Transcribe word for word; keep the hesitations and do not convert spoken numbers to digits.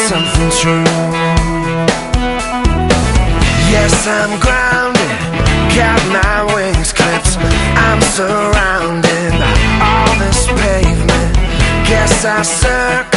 something true. Yes, I'm grounded, got my wings clipped. I'm surrounded by all this pavement. Guess I circle